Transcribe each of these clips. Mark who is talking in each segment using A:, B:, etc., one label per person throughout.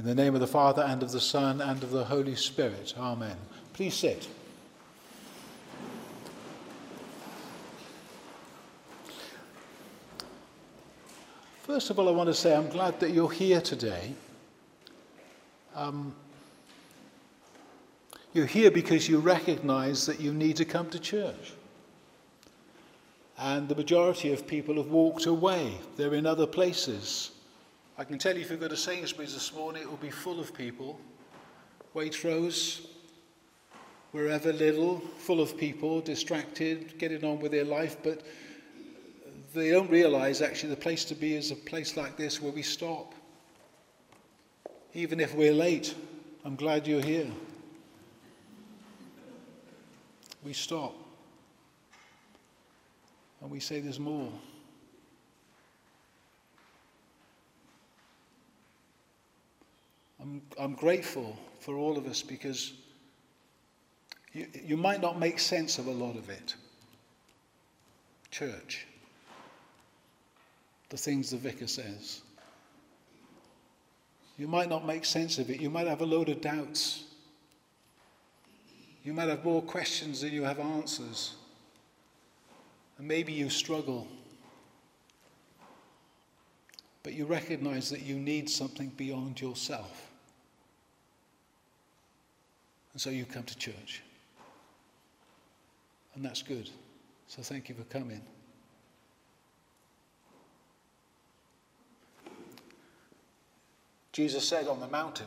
A: In the name of the Father, and of the Son, and of the Holy Spirit. Amen. Please sit. First of all, I want to say I'm glad that you're here today. You're here because you recognize that you need to come to church. And the majority of people have walked away. They're in other places. I can tell you, if you go to Sainsbury's this morning, it will be full of people. Waitrose, wherever little, full of people, distracted, getting on with their life, but they don't realize actually the place to be is a place like this where we stop. Even if we're late, I'm glad you're here. We stop. And we say there's more. I'm grateful for all of us because you might not make sense of a lot of it. Church. The things the vicar says. You might not make sense of it. You might have a load of doubts. You might have more questions than you have answers. And maybe you struggle. But you recognize that you need something beyond yourself. And so you come to church. And that's good. So thank you for coming. Jesus said on the mountain,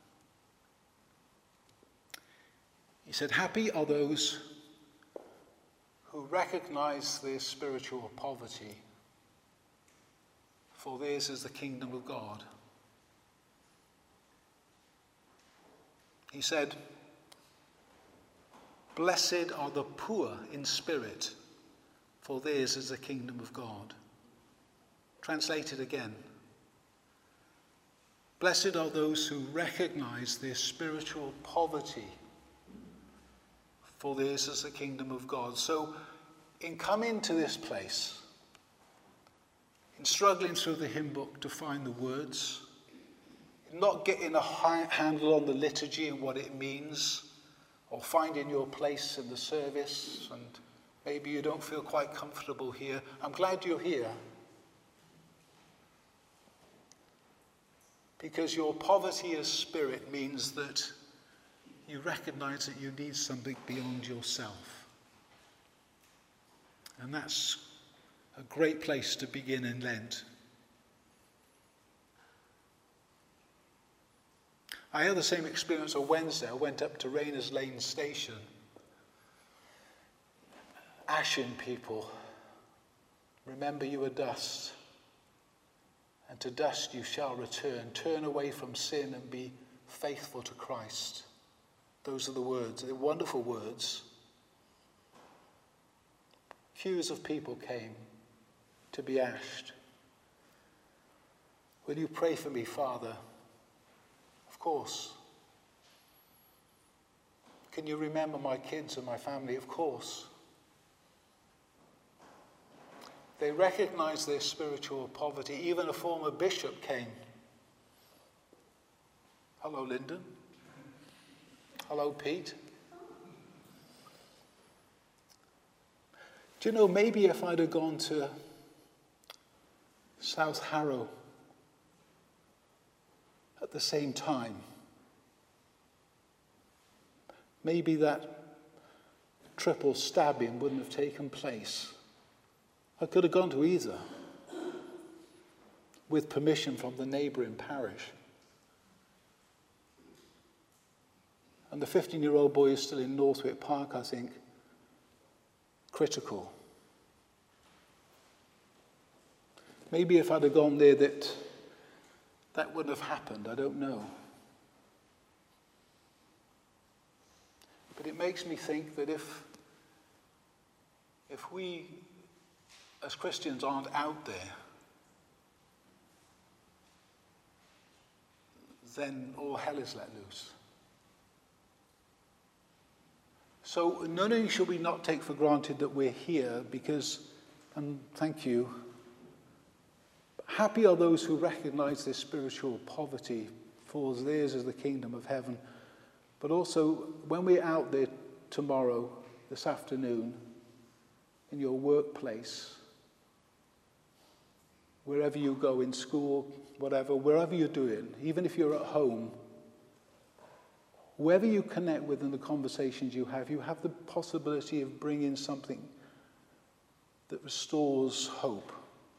A: he said, "Happy are those who recognize their spiritual poverty, for theirs is the kingdom of God." He said, "Blessed are the poor in spirit, for theirs is the kingdom of God." Translated again. Blessed are those who recognize their spiritual poverty, for theirs is the kingdom of God. So, in coming to this place, in struggling through the hymn book to find the words, in not getting a handle on the liturgy and what it means, or finding your place in the service, and maybe you don't feel quite comfortable here, I'm glad you're here. Because your poverty of spirit means that you recognize that you need something beyond yourself. And that's a great place to begin in Lent. I had the same experience on Wednesday. I went up to Rayners Lane Station. Ashen people, remember you are dust. And to dust you shall return. Turn away from sin and be faithful to Christ. Those are the words. They're wonderful words. Queues of people came to be ashed. Will you pray for me, Father? Of course. Can you remember my kids and my family? Of course. They recognized their spiritual poverty. Even a former bishop came. Hello, Lyndon. Hello, Pete. Do you know, maybe if I'd have gone to South Harrow at the same time, maybe that triple stabbing wouldn't have taken place. I could have gone to either, with permission from the neighbouring parish. And the 15-year-old boy is still in Northwick Park, I think, critical. Maybe if I'd have gone there that wouldn't have happened, I don't know. But it makes me think that if we as Christians aren't out there, then all hell is let loose. So not only should we not take for granted that we're here, because, and thank you, happy are those who recognize their spiritual poverty, For theirs is the kingdom of heaven. But also, when we're out there tomorrow, this afternoon, in your workplace, wherever you go, in school, whatever, wherever you're doing, even if you're at home, whoever you connect with in the conversations you have the possibility of bringing something that restores hope.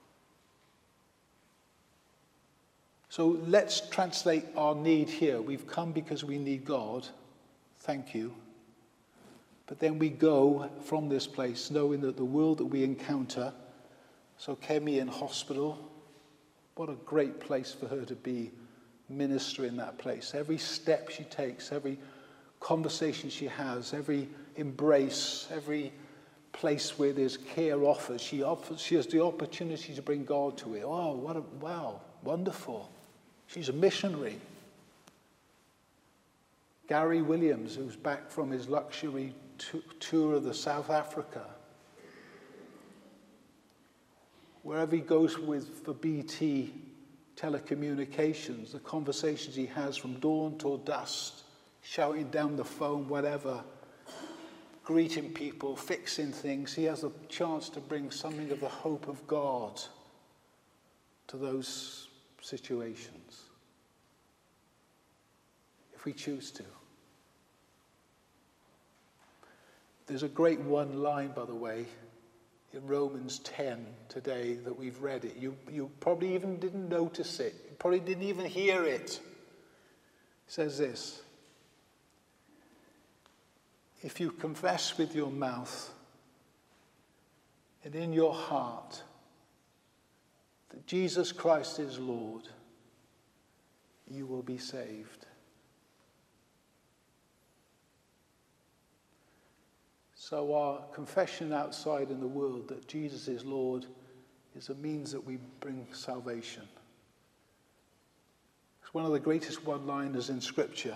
A: So let's translate our need here. We've come because we need God. Thank you. But then we go from this place knowing that the world that we encounter, so Kemi in hospital, what a great place for her to be ministering in that place. Every step she takes, every conversation she has, every embrace, every place where there's care offered, she has the opportunity to bring God to it. Oh, wow, wonderful. She's a missionary. Gary Williams, who's back from his luxury tour of the South Africa. Wherever he goes for BT telecommunications, the conversations he has from dawn till dusk, shouting down the phone, whatever, greeting people, fixing things, he has a chance to bring something of the hope of God to those situations, if we choose to. There's a great one line, by the way, in Romans 10 today that we've read it. You probably even didn't notice it. You probably didn't even hear it. It says this: if you confess with your mouth and in your heart that Jesus Christ is Lord, you will be saved. So our confession outside in the world that Jesus is Lord is a means that we bring salvation. It's one of the greatest one-liners in Scripture.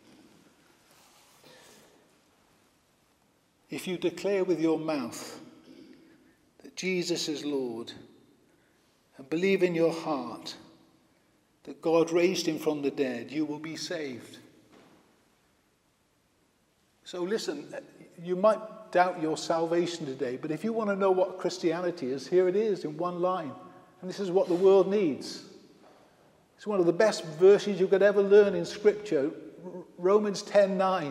A: If you declare with your mouth that Jesus is Lord and believe in your heart that God raised him from the dead, you will be saved. So listen, you might doubt your salvation today, but if you want to know what Christianity is, here it is in one line. And this is what the world needs. It's one of the best verses you could ever learn in Scripture, Romans 10:9.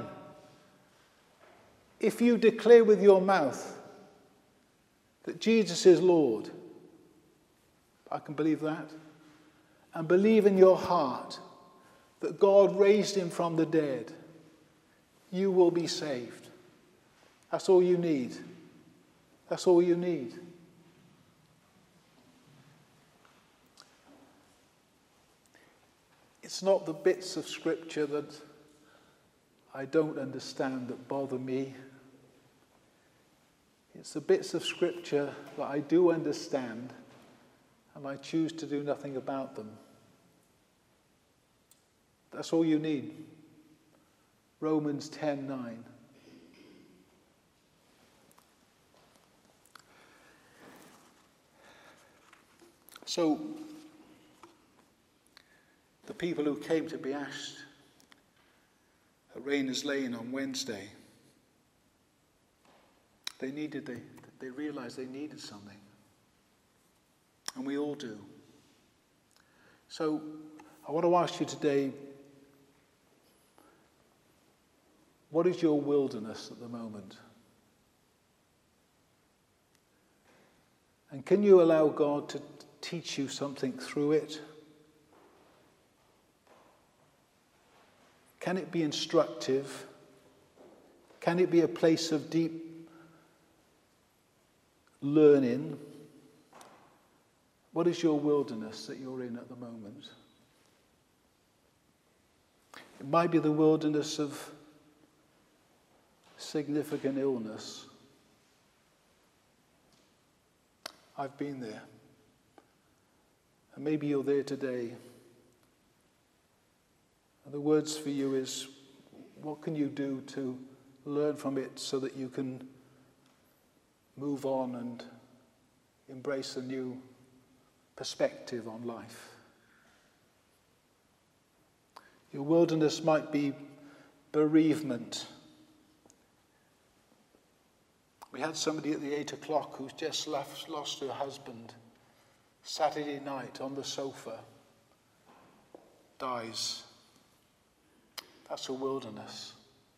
A: If you declare with your mouth that Jesus is Lord, I can believe that, and believe in your heart that God raised him from the dead, you will be saved. That's all you need. That's all you need. It's not the bits of Scripture that I don't understand that bother me. It's the bits of Scripture that I do understand and I choose to do nothing about them. That's all you need. Romans 10:9. So, the people who came to be asked at Rayners Lane on Wednesday, they realized they needed something. And we all do. So, I want to ask you today, what is your wilderness at the moment? And can you allow God to teach you something through it? Can it be instructive? Can it be a place of deep learning? What is your wilderness that you're in at the moment? It might be the wilderness of significant illness. I've been there. And maybe you're there today. And the words for you is, what can you do to learn from it so that you can move on and embrace a new perspective on life? Your wilderness might be bereavement. We had somebody at the 8 o'clock who's just lost her husband. Saturday night on the sofa. Dies. That's a wilderness.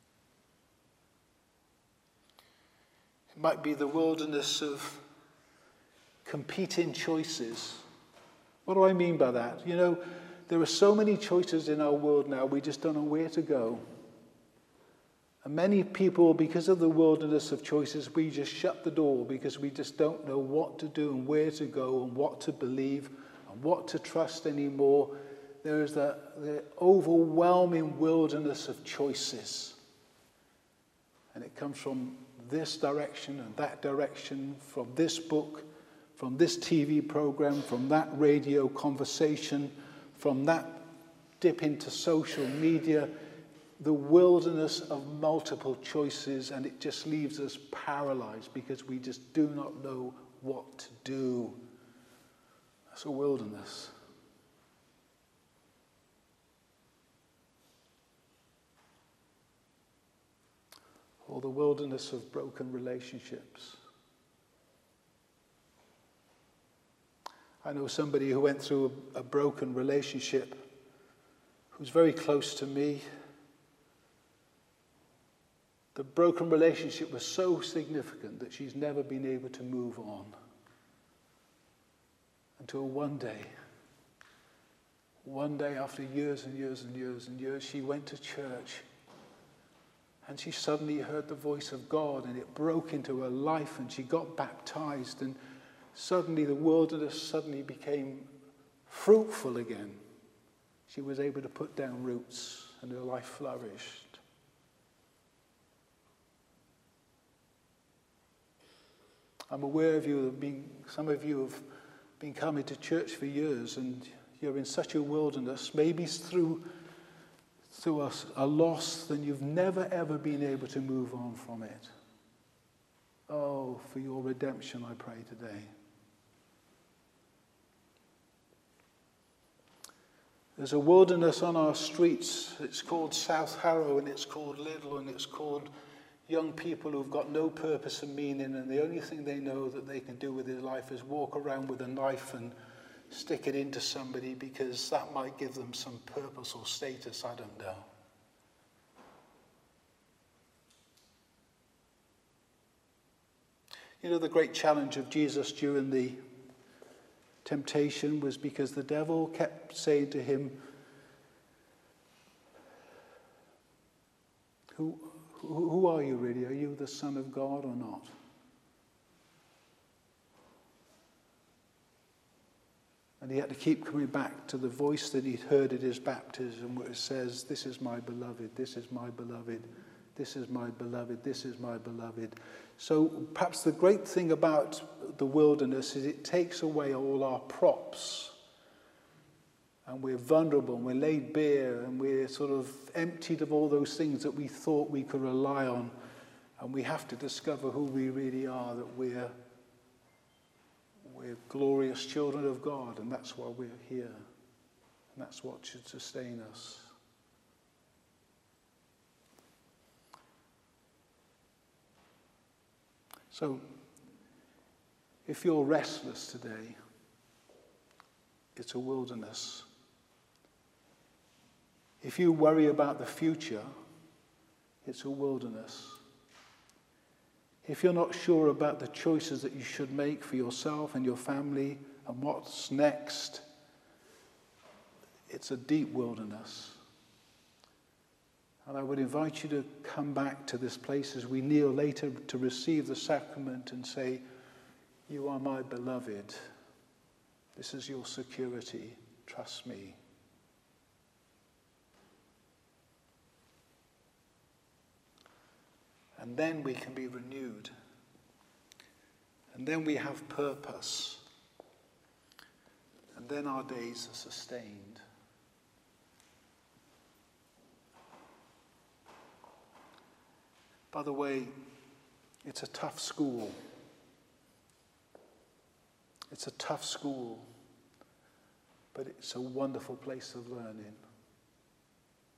A: It might be the wilderness of competing choices. What do I mean by that? You know, there are so many choices in our world now, we just don't know where to go. And many people, because of the wilderness of choices, we just shut the door because we just don't know what to do and where to go and what to believe and what to trust anymore. There is the overwhelming wilderness of choices. And it comes from this direction and that direction, from this book, from this TV program, from that radio conversation, from that dip into social media, the wilderness of multiple choices, and it just leaves us paralyzed because we just do not know what to do. That's a wilderness. Or the wilderness of broken relationships. I know somebody who went through a broken relationship who's very close to me. The broken relationship was so significant that she's never been able to move on. Until one day after years and years and years and years, she went to church and she suddenly heard the voice of God and it broke into her life and she got baptized and suddenly the wilderness suddenly became fruitful again. She was able to put down roots and her life flourished. I'm aware of you, some of you have been coming to church for years and you're in such a wilderness, maybe through a loss, then you've never ever been able to move on from it. Oh, for your redemption I pray today. There's a wilderness on our streets. It's called South Harrow and it's called Lidl and it's called young people who've got no purpose and meaning and the only thing they know that they can do with their life is walk around with a knife and stick it into somebody because that might give them some purpose or status, I don't know. You know, the great challenge of Jesus during the temptation was because the devil kept saying to him, Who are you really? Are you the Son of God or not? And he had to keep coming back to the voice that he'd heard at his baptism where it says, this is my beloved, this is my beloved, this is my beloved, this is my beloved. So perhaps the great thing about the wilderness is it takes away all our props. And we're vulnerable, and we're laid bare, and we're sort of emptied of all those things that we thought we could rely on. And we have to discover who we really are, that we're glorious children of God, and that's why we're here. And that's what should sustain us. So, if you're restless today, it's a wilderness. If you worry about the future, it's a wilderness. If you're not sure about the choices that you should make for yourself and your family and what's next, it's a deep wilderness. And I would invite you to come back to this place as we kneel later to receive the sacrament and say, you are my beloved. This is your security. Trust me. And then we can be renewed. And then we have purpose. And then our days are sustained. By the way, it's a tough school. It's a tough school, but it's a wonderful place of learning.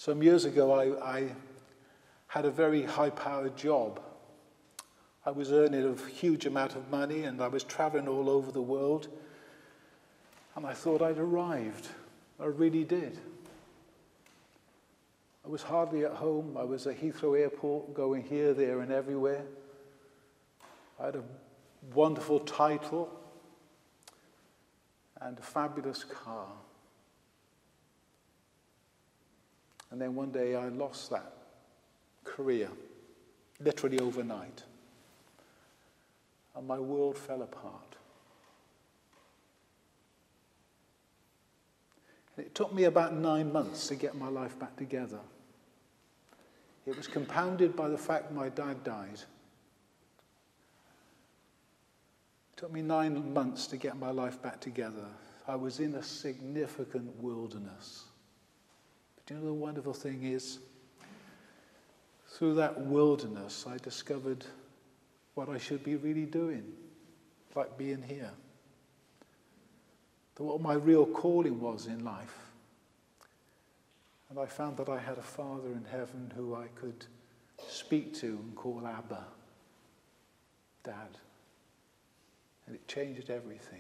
A: Some years ago, I had a very high-powered job. I was earning a huge amount of money, and I was traveling all over the world. And I thought I'd arrived. I really did. I was hardly at home. I was at Heathrow Airport, going here, there, and everywhere. I had a wonderful title and a fabulous car. And then one day I lost that career, literally overnight. And my world fell apart. And it took me about 9 months to get my life back together. It was compounded by the fact my dad died. It took me 9 months to get my life back together. I was in a significant wilderness. But you know the wonderful thing is, through that wilderness, I discovered what I should be really doing, like being here. What my real calling was in life. And I found that I had a Father in heaven who I could speak to and call Abba, Dad. And it changed everything.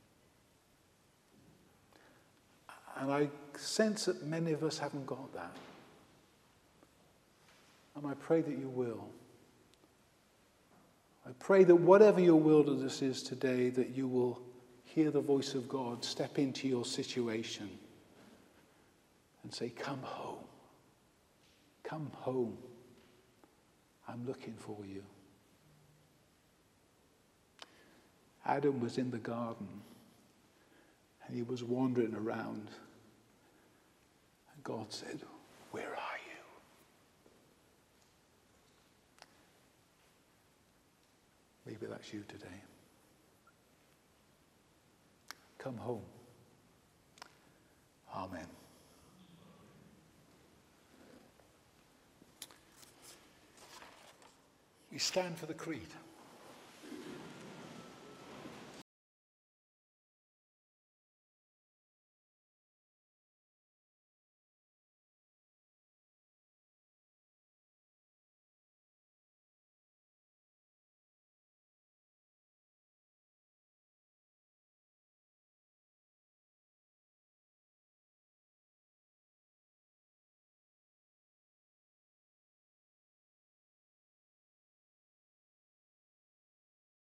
A: And I sense that many of us haven't got that. And I pray that you will. I pray that whatever your wilderness is today, that you will hear the voice of God, step into your situation and say, come home. Come home. I'm looking for you. Adam was in the garden and he was wandering around. And God said, where are you? Maybe that's you today. Come home. Amen. We stand for the creed.